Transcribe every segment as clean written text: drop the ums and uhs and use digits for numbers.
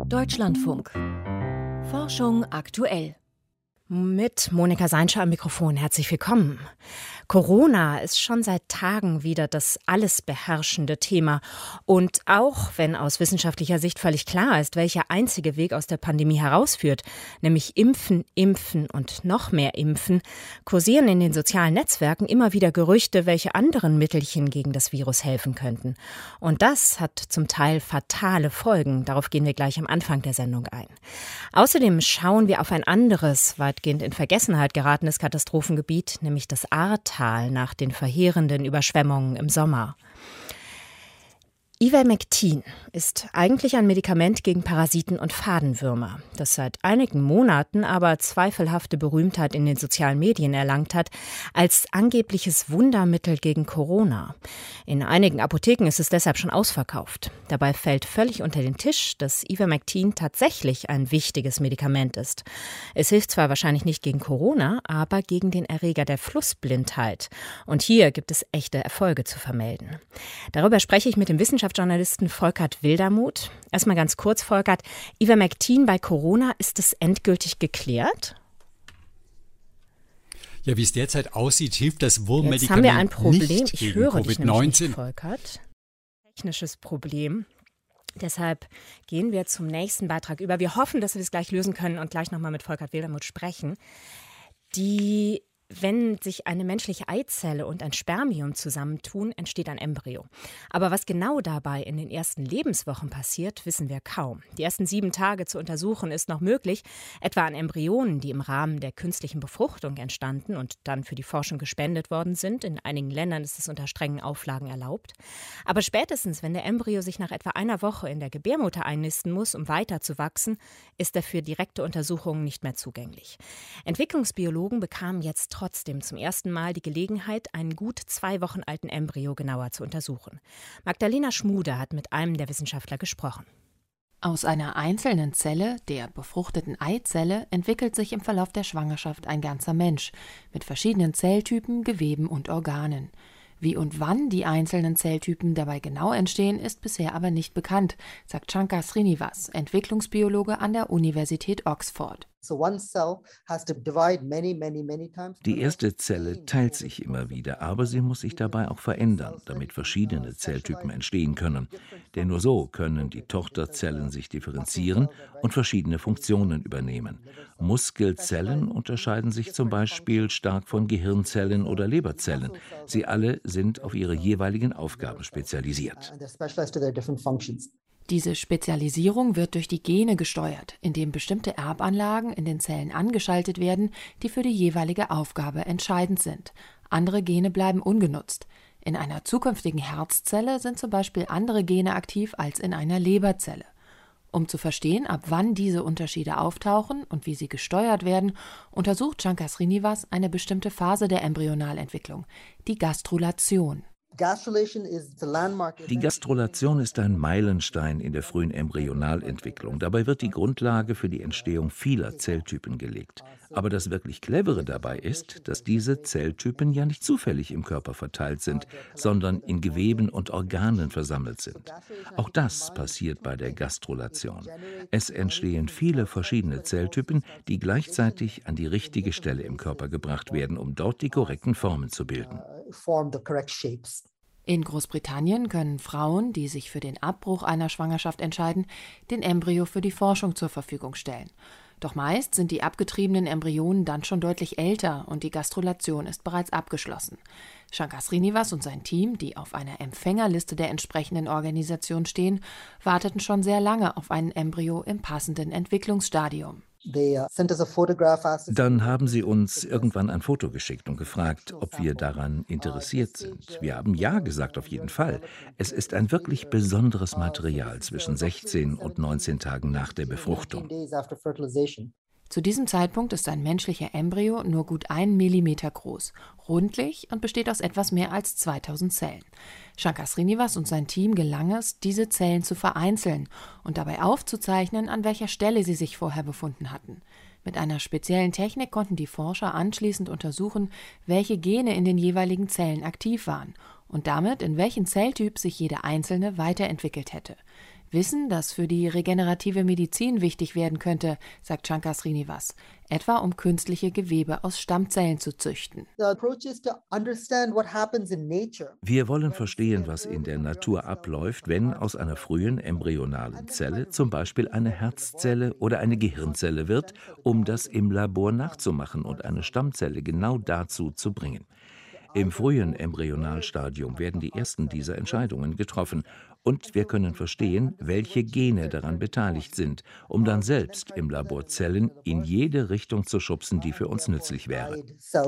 Deutschlandfunk. Forschung aktuell. Mit Monika Seinscher am Mikrofon. Herzlich willkommen. Corona ist schon seit Tagen wieder das alles beherrschende Thema. Und auch wenn aus wissenschaftlicher Sicht völlig klar ist, welcher einzige Weg aus der Pandemie herausführt, nämlich Impfen, Impfen und noch mehr Impfen, kursieren in den sozialen Netzwerken immer wieder Gerüchte, welche anderen Mittelchen gegen das Virus helfen könnten. Und das hat zum Teil fatale Folgen. Darauf gehen wir gleich am Anfang der Sendung ein. Außerdem schauen wir auf ein anderes, weitgehend in Vergessenheit geratenes Katastrophengebiet, nämlich das Ahrtal nach den verheerenden Überschwemmungen im Sommer. Ivermectin ist eigentlich ein Medikament gegen Parasiten und Fadenwürmer, das seit einigen Monaten aber zweifelhafte Berühmtheit in den sozialen Medien erlangt hat, als angebliches Wundermittel gegen Corona. In einigen Apotheken ist es deshalb schon ausverkauft. Dabei fällt völlig unter den Tisch, dass Ivermectin tatsächlich ein wichtiges Medikament ist. Es hilft zwar wahrscheinlich nicht gegen Corona, aber gegen den Erreger der Flussblindheit. Und hier gibt es echte Erfolge zu vermelden. Darüber spreche ich mit dem Wissenschaftsjournalisten Volkert Wildermuth. Erstmal ganz kurz, Volkert, Ivermectin bei Corona, ist es endgültig geklärt? Ja, wie es derzeit aussieht, hilft das Wurmmedikament Jetzt haben wir ein Problem. Nicht ich höre dich nämlich nicht, COVID-19. Volkert. Technisches Problem. Deshalb gehen wir zum nächsten Beitrag über. Wir hoffen, dass wir das gleich lösen können und gleich nochmal mit Volkert Wildermuth sprechen. Wenn sich eine menschliche Eizelle und ein Spermium zusammentun, entsteht ein Embryo. Aber was genau dabei in den ersten Lebenswochen passiert, wissen wir kaum. Die ersten 7 Tage zu untersuchen ist noch möglich, etwa an Embryonen, die im Rahmen der künstlichen Befruchtung entstanden und dann für die Forschung gespendet worden sind. In einigen Ländern ist es unter strengen Auflagen erlaubt. Aber spätestens, wenn der Embryo sich nach etwa einer Woche in der Gebärmutter einnisten muss, um weiter zu wachsen, ist er für direkte Untersuchungen nicht mehr zugänglich. Entwicklungsbiologen bekamen jetzt trotzdem zum ersten Mal die Gelegenheit, einen gut 2 Wochen alten Embryo genauer zu untersuchen. Magdalena Schmude hat mit einem der Wissenschaftler gesprochen. Aus einer einzelnen Zelle, der befruchteten Eizelle, entwickelt sich im Verlauf der Schwangerschaft ein ganzer Mensch mit verschiedenen Zelltypen, Geweben und Organen. Wie und wann die einzelnen Zelltypen dabei genau entstehen, ist bisher aber nicht bekannt, sagt Shankar Srinivas, Entwicklungsbiologe an der Universität Oxford. Die erste Zelle teilt sich immer wieder, aber sie muss sich dabei auch verändern, damit verschiedene Zelltypen entstehen können. Denn nur so können die Tochterzellen sich differenzieren und verschiedene Funktionen übernehmen. Muskelzellen unterscheiden sich zum Beispiel stark von Gehirnzellen oder Leberzellen. Sie alle sind auf ihre jeweiligen Aufgaben spezialisiert. Diese Spezialisierung wird durch die Gene gesteuert, indem bestimmte Erbanlagen in den Zellen angeschaltet werden, die für die jeweilige Aufgabe entscheidend sind. Andere Gene bleiben ungenutzt. In einer zukünftigen Herzzelle sind zum Beispiel andere Gene aktiv als in einer Leberzelle. Um zu verstehen, ab wann diese Unterschiede auftauchen und wie sie gesteuert werden, untersucht Shankar Srinivas eine bestimmte Phase der Embryonalentwicklung, die Gastrulation. Die Gastrulation ist ein Meilenstein in der frühen Embryonalentwicklung. Dabei wird die Grundlage für die Entstehung vieler Zelltypen gelegt. Aber das wirklich Clevere dabei ist, dass diese Zelltypen ja nicht zufällig im Körper verteilt sind, sondern in Geweben und Organen versammelt sind. Auch das passiert bei der Gastrulation. Es entstehen viele verschiedene Zelltypen, die gleichzeitig an die richtige Stelle im Körper gebracht werden, um dort die korrekten Formen zu bilden. In Großbritannien können Frauen, die sich für den Abbruch einer Schwangerschaft entscheiden, den Embryo für die Forschung zur Verfügung stellen. Doch meist sind die abgetriebenen Embryonen dann schon deutlich älter und die Gastrulation ist bereits abgeschlossen. Shankar Srinivas und sein Team, die auf einer Empfängerliste der entsprechenden Organisation stehen, warteten schon sehr lange auf einen Embryo im passenden Entwicklungsstadium. Dann haben sie uns irgendwann ein Foto geschickt und gefragt, ob wir daran interessiert sind. Wir haben ja gesagt, auf jeden Fall. Es ist ein wirklich besonderes Material zwischen 16 und 19 Tagen nach der Befruchtung. Zu diesem Zeitpunkt ist ein menschlicher Embryo nur gut 1 Millimeter groß, rundlich und besteht aus etwas mehr als 2000 Zellen. Shankar Srinivas und sein Team gelang es, diese Zellen zu vereinzeln und dabei aufzuzeichnen, an welcher Stelle sie sich vorher befunden hatten. Mit einer speziellen Technik konnten die Forscher anschließend untersuchen, welche Gene in den jeweiligen Zellen aktiv waren und damit, in welchen Zelltyp sich jede einzelne weiterentwickelt hätte. Wissen, das für die regenerative Medizin wichtig werden könnte, sagt Shankar Srinivas, etwa um künstliche Gewebe aus Stammzellen zu züchten. Wir wollen verstehen, was in der Natur abläuft, wenn aus einer frühen embryonalen Zelle zum Beispiel eine Herzzelle oder eine Gehirnzelle wird, um das im Labor nachzumachen und eine Stammzelle genau dazu zu bringen. Im frühen Embryonalstadium werden die ersten dieser Entscheidungen getroffen und wir können verstehen, welche Gene daran beteiligt sind, um dann selbst im Labor Zellen in jede Richtung zu schubsen, die für uns nützlich wäre.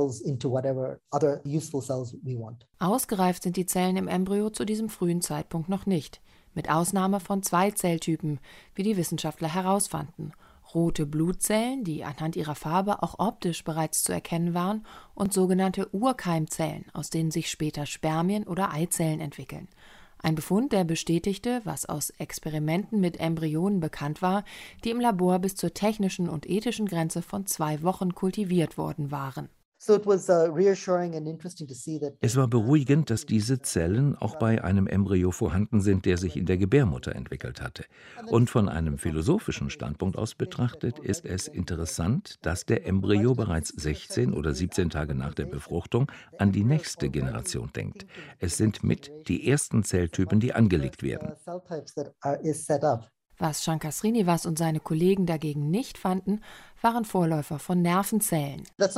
Ausgereift sind die Zellen im Embryo zu diesem frühen Zeitpunkt noch nicht, mit Ausnahme von 2 Zelltypen, wie die Wissenschaftler herausfanden. Rote Blutzellen, die anhand ihrer Farbe auch optisch bereits zu erkennen waren, und sogenannte Urkeimzellen, aus denen sich später Spermien oder Eizellen entwickeln. Ein Befund, der bestätigte, was aus Experimenten mit Embryonen bekannt war, die im Labor bis zur technischen und ethischen Grenze von 2 Wochen kultiviert worden waren. Es war beruhigend, dass diese Zellen auch bei einem Embryo vorhanden sind, der sich in der Gebärmutter entwickelt hatte. Und von einem philosophischen Standpunkt aus betrachtet ist es interessant, dass der Embryo bereits 16 oder 17 Tage nach der Befruchtung an die nächste Generation denkt. Es sind mit die ersten Zelltypen, die angelegt werden. Was Shankar Srinivas und seine Kollegen dagegen nicht fanden, waren Vorläufer von Nervenzellen. Das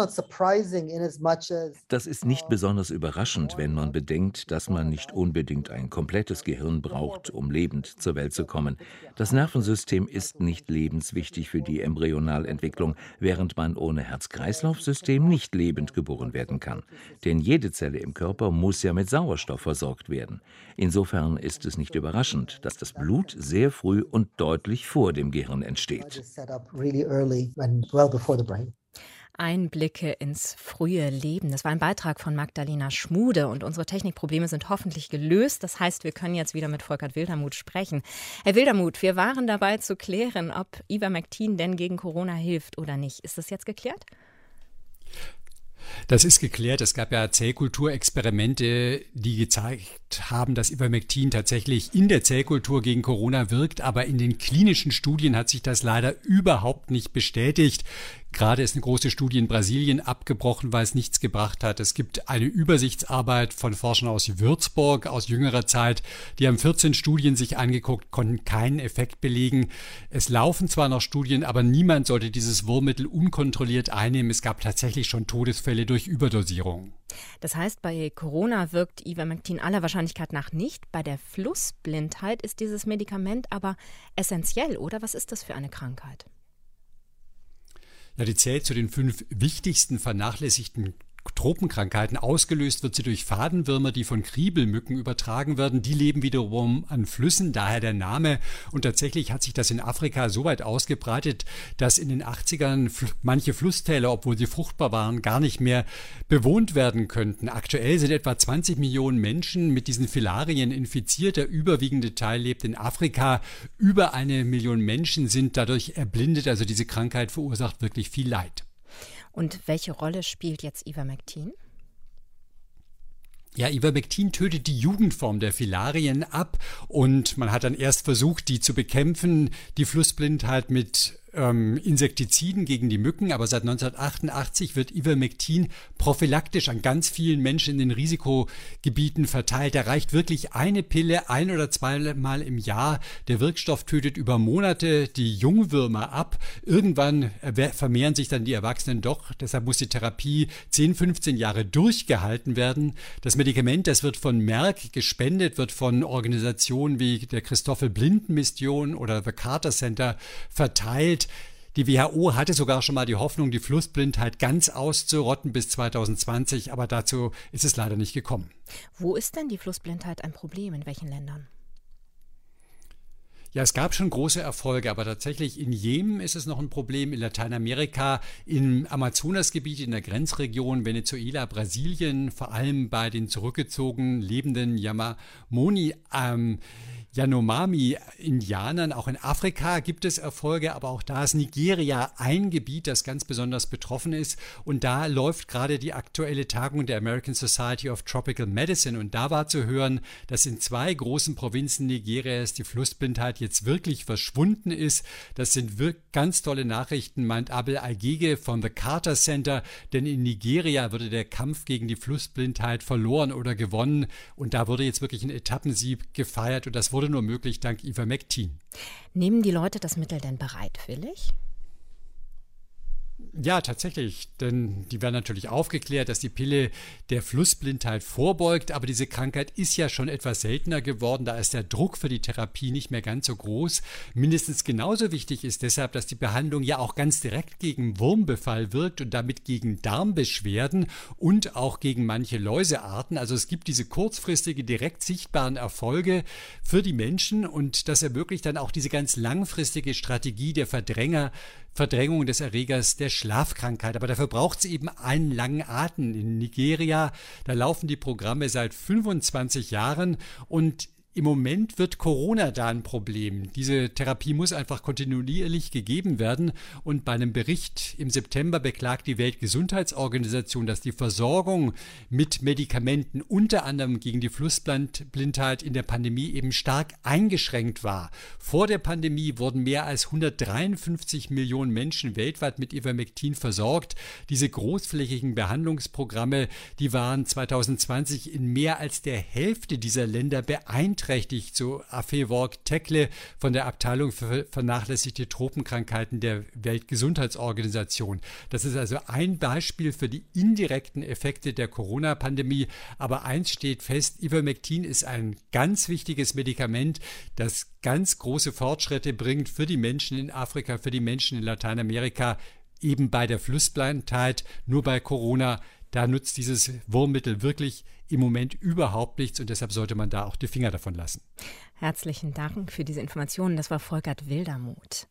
ist nicht besonders überraschend, wenn man bedenkt, dass man nicht unbedingt ein komplettes Gehirn braucht, um lebend zur Welt zu kommen. Das Nervensystem ist nicht lebenswichtig für die Embryonalentwicklung, während man ohne Herz-Kreislauf-System nicht lebend geboren werden kann. Denn jede Zelle im Körper muss ja mit Sauerstoff versorgt werden. Insofern ist es nicht überraschend, dass das Blut sehr früh und deutlich vor dem Gehirn entsteht. Einblicke ins frühe Leben. Das war ein Beitrag von Magdalena Schmude und unsere Technikprobleme sind hoffentlich gelöst. Das heißt, wir können jetzt wieder mit Volkert Wildermuth sprechen. Herr Wildermuth, wir waren dabei zu klären, ob Ivermectin denn gegen Corona hilft oder nicht. Ist das jetzt geklärt? Das ist geklärt. Es gab ja Zellkulturexperimente, die gezeigt haben, dass Ivermectin tatsächlich in der Zellkultur gegen Corona wirkt. Aber in den klinischen Studien hat sich das leider überhaupt nicht bestätigt. Gerade ist eine große Studie in Brasilien abgebrochen, weil es nichts gebracht hat. Es gibt eine Übersichtsarbeit von Forschern aus Würzburg aus jüngerer Zeit. Die haben 14 Studien sich angeguckt, konnten keinen Effekt belegen. Es laufen zwar noch Studien, aber niemand sollte dieses Wurmmittel unkontrolliert einnehmen. Es gab tatsächlich schon Todesfälle durch Überdosierung. Das heißt, bei Corona wirkt Ivermectin aller Wahrscheinlichkeit nach nicht. Bei der Flussblindheit ist dieses Medikament aber essentiell, oder? Was ist das für eine Krankheit? Ja, die zählt zu den 5 wichtigsten vernachlässigten Tropenkrankheiten. Ausgelöst wird sie durch Fadenwürmer, die von Kriebelmücken übertragen werden. Die leben wiederum an Flüssen, daher der Name. Und tatsächlich hat sich das in Afrika so weit ausgebreitet, dass in den 80ern manche Flusstäler, obwohl sie fruchtbar waren, gar nicht mehr bewohnt werden könnten. Aktuell sind etwa 20 Millionen Menschen mit diesen Filarien infiziert. Der überwiegende Teil lebt in Afrika. Über 1 Million Menschen sind dadurch erblindet. Also diese Krankheit verursacht wirklich viel Leid. Und welche Rolle spielt jetzt Ivermectin? Ja, Ivermectin tötet die Jugendform der Filarien ab und man hat dann erst versucht, die zu bekämpfen, die Flussblindheit mit Insektiziden gegen die Mücken, aber seit 1988 wird Ivermectin prophylaktisch an ganz vielen Menschen in den Risikogebieten verteilt. Da reicht wirklich eine Pille 1 oder 2 Mal im Jahr. Der Wirkstoff tötet über Monate die Jungwürmer ab. Irgendwann vermehren sich dann die Erwachsenen doch. Deshalb muss die Therapie 10, 15 Jahre durchgehalten werden. Das Medikament, das wird von Merck gespendet, wird von Organisationen wie der Christoffel-Blinden-Mission oder The Carter Center verteilt. Die WHO hatte sogar schon mal die Hoffnung, die Flussblindheit ganz auszurotten bis 2020, aber dazu ist es leider nicht gekommen. Wo ist denn die Flussblindheit ein Problem? In welchen Ländern? Ja, es gab schon große Erfolge, aber tatsächlich in Jemen ist es noch ein Problem, in Lateinamerika, im Amazonasgebiet, in der Grenzregion Venezuela, Brasilien, vor allem bei den zurückgezogen lebenden Yamamoni. Yanomami-Indianern. Auch in Afrika gibt es Erfolge, aber auch da ist Nigeria ein Gebiet, das ganz besonders betroffen ist. Und da läuft gerade die aktuelle Tagung der American Society of Tropical Medicine. Und da war zu hören, dass in 2 großen Provinzen Nigerias die Flussblindheit jetzt wirklich verschwunden ist. Das sind ganz tolle Nachrichten, meint Abel Agege von The Carter Center. Denn in Nigeria wurde der Kampf gegen die Flussblindheit verloren oder gewonnen. Und da wurde jetzt wirklich ein Etappensieg gefeiert. Und das wurde nur möglich dank Ivermectin. Nehmen die Leute das Mittel denn bereitwillig? Ja, tatsächlich, denn die werden natürlich aufgeklärt, dass die Pille der Flussblindheit vorbeugt, aber diese Krankheit ist ja schon etwas seltener geworden, da ist der Druck für die Therapie nicht mehr ganz so groß. Mindestens genauso wichtig ist deshalb, dass die Behandlung ja auch ganz direkt gegen Wurmbefall wirkt und damit gegen Darmbeschwerden und auch gegen manche Läusearten. Also es gibt diese kurzfristige, direkt sichtbaren Erfolge für die Menschen und das ermöglicht dann auch diese ganz langfristige Strategie der Verdrängung des Erregers der Schlafkrankheit. Aber dafür braucht es eben einen langen Atem. In Nigeria, da laufen die Programme seit 25 Jahren und im Moment wird Corona da ein Problem. Diese Therapie muss einfach kontinuierlich gegeben werden. Und bei einem Bericht im September beklagt die Weltgesundheitsorganisation, dass die Versorgung mit Medikamenten unter anderem gegen die Flussblindheit in der Pandemie eben stark eingeschränkt war. Vor der Pandemie wurden mehr als 153 Millionen Menschen weltweit mit Ivermectin versorgt. Diese großflächigen Behandlungsprogramme, die waren 2020 in mehr als der Hälfte dieser Länder beeinträchtigt, so Afeworg Tekle von der Abteilung für vernachlässigte Tropenkrankheiten der Weltgesundheitsorganisation. Das ist also ein Beispiel für die indirekten Effekte der Corona-Pandemie. Aber eins steht fest, Ivermectin ist ein ganz wichtiges Medikament, das ganz große Fortschritte bringt für die Menschen in Afrika, für die Menschen in Lateinamerika, eben bei der Flussblindheit, nur bei Corona. Da nutzt dieses Wurmmittel wirklich im Moment überhaupt nichts und deshalb sollte man da auch die Finger davon lassen. Herzlichen Dank für diese Informationen. Das war Volkert Wildermuth.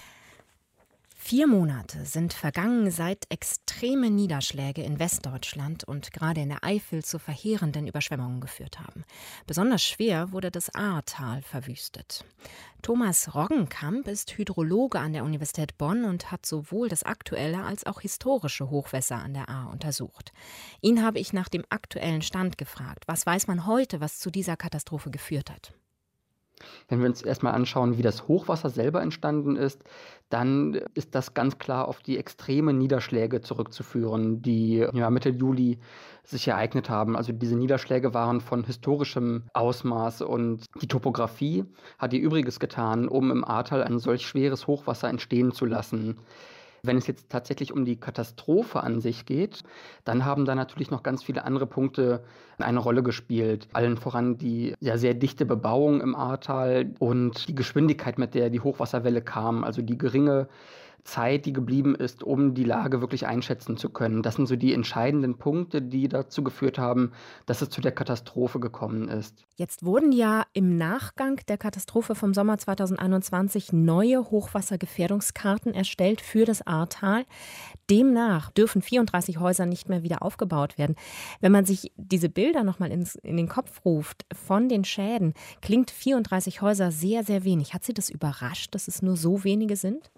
4 Monate sind vergangen, seit extreme Niederschläge in Westdeutschland und gerade in der Eifel zu verheerenden Überschwemmungen geführt haben. Besonders schwer wurde das Ahrtal verwüstet. Thomas Roggenkamp ist Hydrologe an der Universität Bonn und hat sowohl das aktuelle als auch historische Hochwasser an der Ahr untersucht. Ihn habe ich nach dem aktuellen Stand gefragt. Was weiß man heute, was zu dieser Katastrophe geführt hat? Wenn wir uns erstmal anschauen, wie das Hochwasser selber entstanden ist, dann ist das ganz klar auf die extremen Niederschläge zurückzuführen, die Mitte Juli sich ereignet haben. Also diese Niederschläge waren von historischem Ausmaß und die Topographie hat ihr Übriges getan, um im Ahrtal ein solch schweres Hochwasser entstehen zu lassen. Wenn es jetzt tatsächlich um die Katastrophe an sich geht, dann haben da natürlich noch ganz viele andere Punkte eine Rolle gespielt. Allen voran die sehr dichte Bebauung im Ahrtal und die Geschwindigkeit, mit der die Hochwasserwelle kam, also die geringe Zeit, die geblieben ist, um die Lage wirklich einschätzen zu können. Das sind so die entscheidenden Punkte, die dazu geführt haben, dass es zu der Katastrophe gekommen ist. Jetzt wurden ja im Nachgang der Katastrophe vom Sommer 2021 neue Hochwassergefährdungskarten erstellt für das Ahrtal. Demnach dürfen 34 Häuser nicht mehr wieder aufgebaut werden. Wenn man sich diese Bilder nochmal in den Kopf ruft von den Schäden, klingt 34 Häuser sehr, sehr wenig. Hat Sie das überrascht, dass es nur so wenige sind?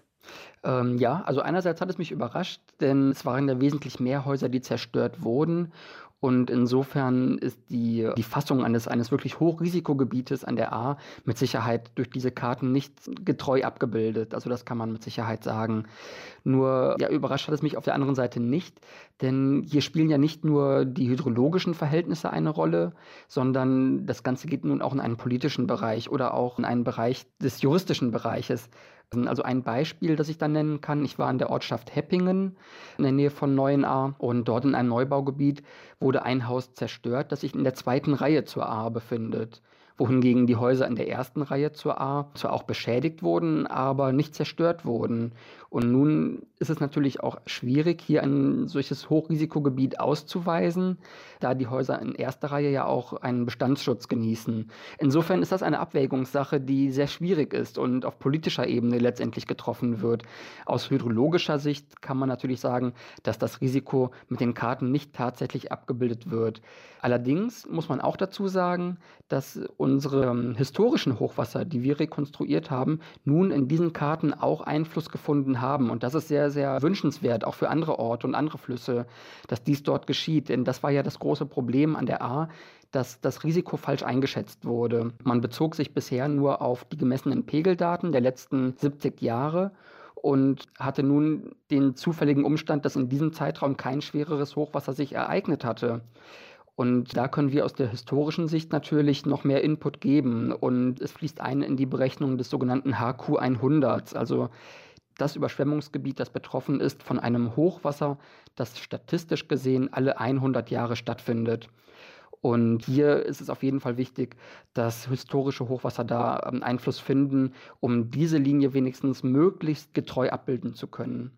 Ja, also einerseits hat es mich überrascht, denn es waren ja wesentlich mehr Häuser, die zerstört wurden. Und insofern ist die Fassung eines wirklich Hochrisikogebietes an der Ahr mit Sicherheit durch diese Karten nicht getreu abgebildet. Also das kann man mit Sicherheit sagen. Nur überrascht hat es mich auf der anderen Seite nicht, denn hier spielen ja nicht nur die hydrologischen Verhältnisse eine Rolle, sondern das Ganze geht nun auch in einen politischen Bereich oder auch in einen Bereich des juristischen Bereiches. Also ein Beispiel, das ich dann nennen kann, ich war in der Ortschaft Heppingen in der Nähe von Neuenahr und dort in einem Neubaugebiet wurde ein Haus zerstört, das sich in der 2. Reihe zur Ahr befindet, wohingegen die Häuser in der 1. Reihe zur Ahr zwar auch beschädigt wurden, aber nicht zerstört wurden. Und nun ist es natürlich auch schwierig, hier ein solches Hochrisikogebiet auszuweisen, da die Häuser in erster Reihe ja auch einen Bestandsschutz genießen. Insofern ist das eine Abwägungssache, die sehr schwierig ist und auf politischer Ebene letztendlich getroffen wird. Aus hydrologischer Sicht kann man natürlich sagen, dass das Risiko mit den Karten nicht tatsächlich abgebildet wird. Allerdings muss man auch dazu sagen, dass unsere historischen Hochwasser, die wir rekonstruiert haben, nun in diesen Karten auch Einfluss gefunden haben. Und das ist sehr, sehr wünschenswert, auch für andere Orte und andere Flüsse, dass dies dort geschieht. Denn das war ja das große Problem an der Ahr, dass das Risiko falsch eingeschätzt wurde. Man bezog sich bisher nur auf die gemessenen Pegeldaten der letzten 70 Jahre und hatte nun den zufälligen Umstand, dass in diesem Zeitraum kein schwereres Hochwasser sich ereignet hatte. Und da können wir aus der historischen Sicht natürlich noch mehr Input geben. Und es fließt ein in die Berechnung des sogenannten HQ 100, also das Überschwemmungsgebiet, das betroffen ist von einem Hochwasser, das statistisch gesehen alle 100 Jahre stattfindet. Und hier ist es auf jeden Fall wichtig, dass historische Hochwasser da Einfluss finden, um diese Linie wenigstens möglichst getreu abbilden zu können.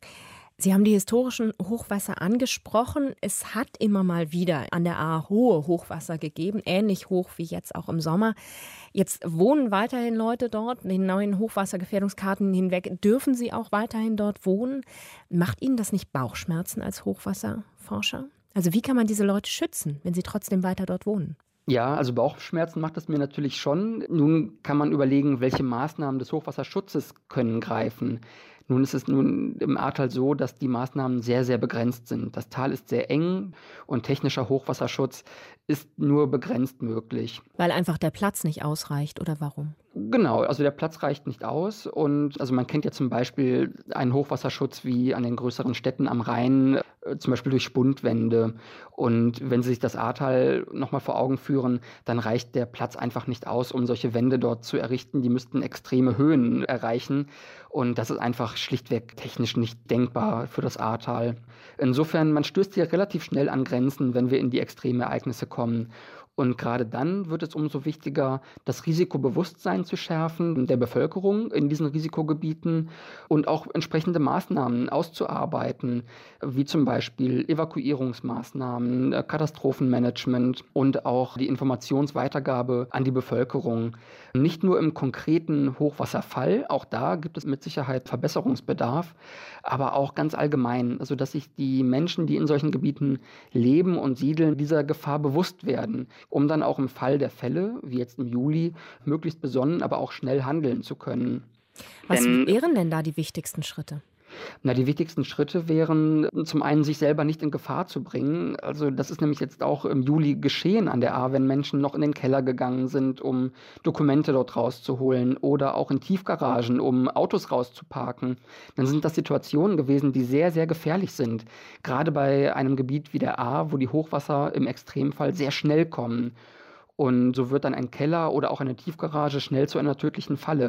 Sie haben die historischen Hochwasser angesprochen. Es hat immer mal wieder an der Ahr hohe Hochwasser gegeben, ähnlich hoch wie jetzt auch im Sommer. Jetzt wohnen weiterhin Leute dort, den neuen Hochwassergefährdungskarten hinweg. Dürfen sie auch weiterhin dort wohnen? Macht Ihnen das nicht Bauchschmerzen als Hochwasserforscher? Also wie kann man diese Leute schützen, wenn sie trotzdem weiter dort wohnen? Ja, also Bauchschmerzen macht es mir natürlich schon. Nun kann man überlegen, welche Maßnahmen des Hochwasserschutzes können greifen. Nun ist es im Ahrtal so, dass die Maßnahmen sehr, sehr begrenzt sind. Das Tal ist sehr eng und technischer Hochwasserschutz ist nur begrenzt möglich. Weil einfach der Platz nicht ausreicht, oder warum? Genau, also der Platz reicht nicht aus und also man kennt ja zum Beispiel einen Hochwasserschutz wie an den größeren Städten am Rhein, zum Beispiel durch Spundwände. Und wenn Sie sich das Ahrtal nochmal vor Augen führen, dann reicht der Platz einfach nicht aus, um solche Wände dort zu errichten. Die müssten extreme Höhen erreichen und das ist einfach schlichtweg technisch nicht denkbar für das Ahrtal. Insofern, man stößt hier relativ schnell an Grenzen, wenn wir in die extremen Ereignisse kommen. Und gerade dann wird es umso wichtiger, das Risikobewusstsein zu schärfen der Bevölkerung in diesen Risikogebieten und auch entsprechende Maßnahmen auszuarbeiten, wie zum Beispiel Evakuierungsmaßnahmen, Katastrophenmanagement und auch die Informationsweitergabe an die Bevölkerung. Nicht nur im konkreten Hochwasserfall, auch da gibt es mit Sicherheit Verbesserungsbedarf, aber auch ganz allgemein, also dass sich die Menschen, die in solchen Gebieten leben und siedeln, dieser Gefahr bewusst werden, um dann auch im Fall der Fälle, wie jetzt im Juli, möglichst besonnen, aber auch schnell handeln zu können. Was wären denn da die wichtigsten Schritte? Die wichtigsten Schritte wären zum einen, sich selber nicht in Gefahr zu bringen. Also das ist nämlich jetzt auch im Juli geschehen an der Ahr, wenn Menschen noch in den Keller gegangen sind, um Dokumente dort rauszuholen oder auch in Tiefgaragen, um Autos rauszuparken. Dann sind das Situationen gewesen, die sehr, sehr gefährlich sind. Gerade bei einem Gebiet wie der Ahr, wo die Hochwasser im Extremfall sehr schnell kommen. Und so wird dann ein Keller oder auch eine Tiefgarage schnell zu einer tödlichen Falle.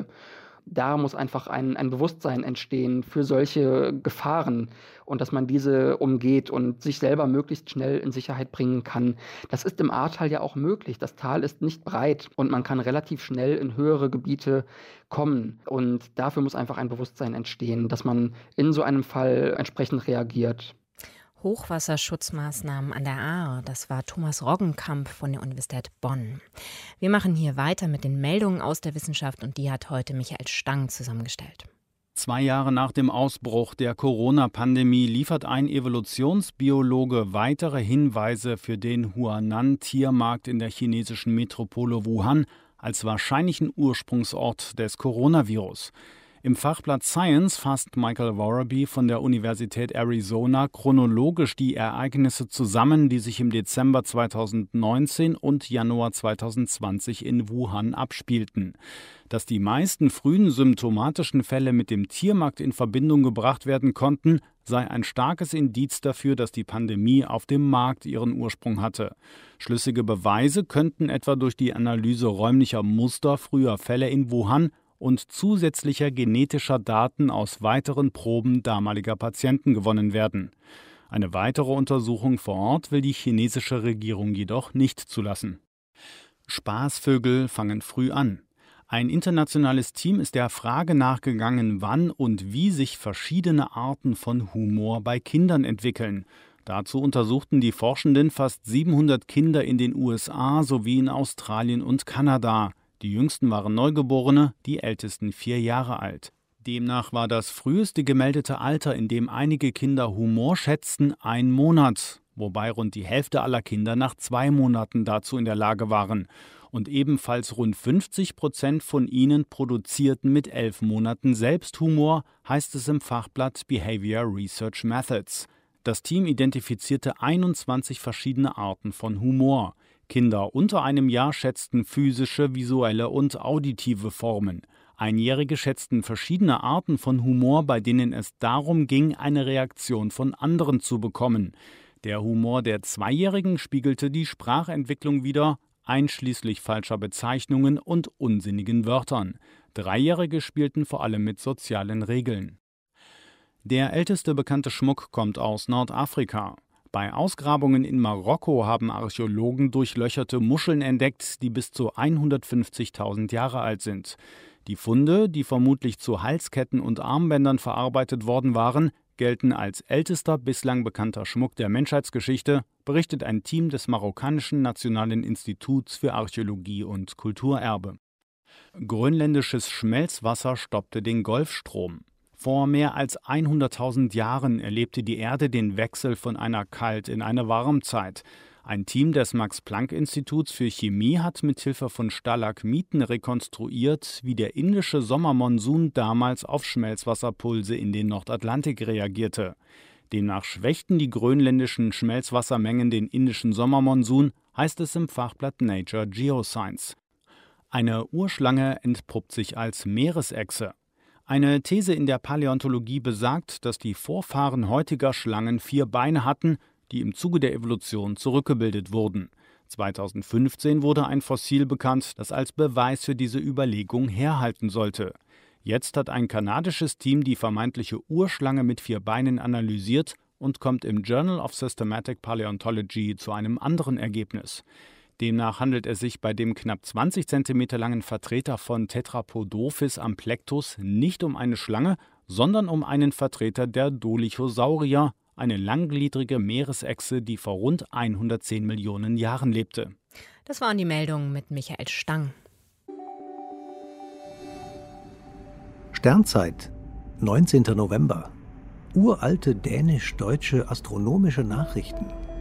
Da muss einfach ein Bewusstsein entstehen für solche Gefahren und dass man diese umgeht und sich selber möglichst schnell in Sicherheit bringen kann. Das ist im Ahrtal ja auch möglich. Das Tal ist nicht breit und man kann relativ schnell in höhere Gebiete kommen. Und dafür muss einfach ein Bewusstsein entstehen, dass man in so einem Fall entsprechend reagiert. Hochwasserschutzmaßnahmen an der Ahr. Das war Thomas Roggenkamp von der Universität Bonn. Wir machen hier weiter mit den Meldungen aus der Wissenschaft und die hat heute Michael Stang zusammengestellt. 2 Jahre nach dem Ausbruch der Corona-Pandemie liefert ein Evolutionsbiologe weitere Hinweise für den Huanan-Tiermarkt in der chinesischen Metropole Wuhan als wahrscheinlichen Ursprungsort des Coronavirus. Im Fachblatt Science fasst Michael Worraby von der Universität Arizona chronologisch die Ereignisse zusammen, die sich im Dezember 2019 und Januar 2020 in Wuhan abspielten. Dass die meisten frühen symptomatischen Fälle mit dem Tiermarkt in Verbindung gebracht werden konnten, sei ein starkes Indiz dafür, dass die Pandemie auf dem Markt ihren Ursprung hatte. Schlüssige Beweise könnten etwa durch die Analyse räumlicher Muster früher Fälle in Wuhan und zusätzlicher genetischer Daten aus weiteren Proben damaliger Patienten gewonnen werden. Eine weitere Untersuchung vor Ort will die chinesische Regierung jedoch nicht zulassen. Spaßvögel fangen früh an. Ein internationales Team ist der Frage nachgegangen, wann und wie sich verschiedene Arten von Humor bei Kindern entwickeln. Dazu untersuchten die Forschenden fast 700 Kinder in den USA sowie in Australien und Kanada. Die jüngsten waren Neugeborene, die ältesten 4 Jahre alt. Demnach war das früheste gemeldete Alter, in dem einige Kinder Humor schätzten, 1 Monat, wobei rund die Hälfte aller Kinder nach 2 Monaten dazu in der Lage waren. Und ebenfalls rund 50% von ihnen produzierten mit 11 Monaten selbst Humor, heißt es im Fachblatt Behavior Research Methods. Das Team identifizierte 21 verschiedene Arten von Humor. Kinder unter einem Jahr schätzten physische, visuelle und auditive Formen. Einjährige schätzten verschiedene Arten von Humor, bei denen es darum ging, eine Reaktion von anderen zu bekommen. Der Humor der Zweijährigen spiegelte die Sprachentwicklung wider, einschließlich falscher Bezeichnungen und unsinnigen Wörtern. 3-Jährige spielten vor allem mit sozialen Regeln. Der älteste bekannte Schmuck kommt aus Nordafrika. Bei Ausgrabungen in Marokko haben Archäologen durchlöcherte Muscheln entdeckt, die bis zu 150.000 Jahre alt sind. Die Funde, die vermutlich zu Halsketten und Armbändern verarbeitet worden waren, gelten als ältester bislang bekannter Schmuck der Menschheitsgeschichte, berichtet ein Team des marokkanischen Nationalen Instituts für Archäologie und Kulturerbe. Grönländisches Schmelzwasser stoppte den Golfstrom. Vor mehr als 100.000 Jahren erlebte die Erde den Wechsel von einer Kalt- in eine Warmzeit. Ein Team des Max-Planck-Instituts für Chemie hat mithilfe von Stalagmiten rekonstruiert, wie der indische Sommermonsun damals auf Schmelzwasserpulse in den Nordatlantik reagierte. Demnach schwächten die grönländischen Schmelzwassermengen den indischen Sommermonsun, heißt es im Fachblatt Nature Geoscience. Eine Urschlange entpuppt sich als Meeresechse. Eine These in der Paläontologie besagt, dass die Vorfahren heutiger Schlangen 4 Beine hatten, die im Zuge der Evolution zurückgebildet wurden. 2015 wurde ein Fossil bekannt, das als Beweis für diese Überlegung herhalten sollte. Jetzt hat ein kanadisches Team die vermeintliche Urschlange mit 4 Beinen analysiert und kommt im Journal of Systematic Paleontology zu einem anderen Ergebnis. Demnach handelt es sich bei dem knapp 20 cm langen Vertreter von Tetrapodophis amplectus nicht um eine Schlange, sondern um einen Vertreter der Dolichosaurier, eine langgliedrige Meeresechse, die vor rund 110 Millionen Jahren lebte. Das waren die Meldungen mit Michael Stang. Sternzeit, 19. November. Uralte dänisch-deutsche astronomische Nachrichten.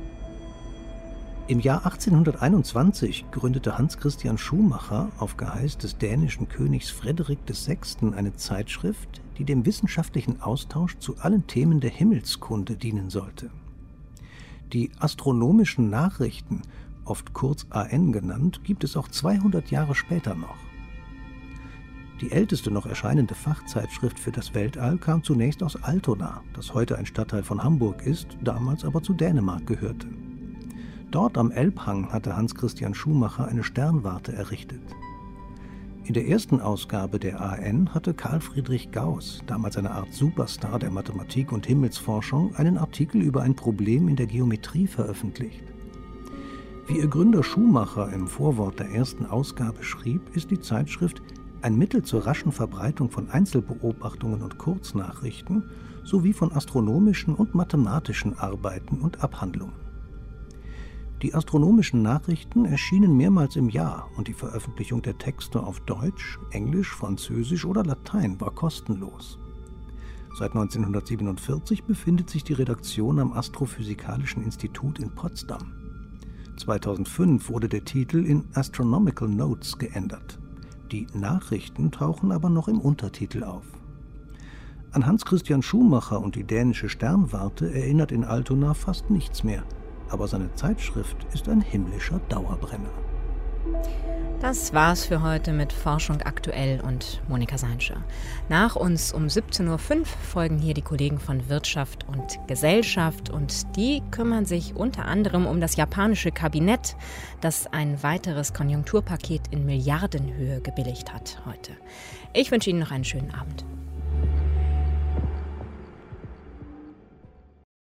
Im Jahr 1821 gründete Hans Christian Schumacher auf Geheiß des dänischen Königs Frederik VI. Eine Zeitschrift, die dem wissenschaftlichen Austausch zu allen Themen der Himmelskunde dienen sollte. Die astronomischen Nachrichten, oft kurz AN genannt, gibt es auch 200 Jahre später noch. Die älteste noch erscheinende Fachzeitschrift für das Weltall kam zunächst aus Altona, das heute ein Stadtteil von Hamburg ist, damals aber zu Dänemark gehörte. Dort am Elbhang hatte Hans Christian Schumacher eine Sternwarte errichtet. In der ersten Ausgabe der AN hatte Carl Friedrich Gauss, damals eine Art Superstar der Mathematik und Himmelsforschung, einen Artikel über ein Problem in der Geometrie veröffentlicht. Wie ihr Gründer Schumacher im Vorwort der ersten Ausgabe schrieb, ist die Zeitschrift ein Mittel zur raschen Verbreitung von Einzelbeobachtungen und Kurznachrichten sowie von astronomischen und mathematischen Arbeiten und Abhandlungen. Die astronomischen Nachrichten erschienen mehrmals im Jahr und die Veröffentlichung der Texte auf Deutsch, Englisch, Französisch oder Latein war kostenlos. Seit 1947 befindet sich die Redaktion am Astrophysikalischen Institut in Potsdam. 2005 wurde der Titel in Astronomical Notes geändert. Die Nachrichten tauchen aber noch im Untertitel auf. An Hans Christian Schumacher und die dänische Sternwarte erinnert in Altona fast nichts mehr. Aber seine Zeitschrift ist ein himmlischer Dauerbrenner. Das war's für heute mit Forschung aktuell und Monika Seinscher. Nach uns um 17.05 Uhr folgen hier die Kollegen von Wirtschaft und Gesellschaft und die kümmern sich unter anderem um das japanische Kabinett, das ein weiteres Konjunkturpaket in Milliardenhöhe gebilligt hat heute. Ich wünsche Ihnen noch einen schönen Abend.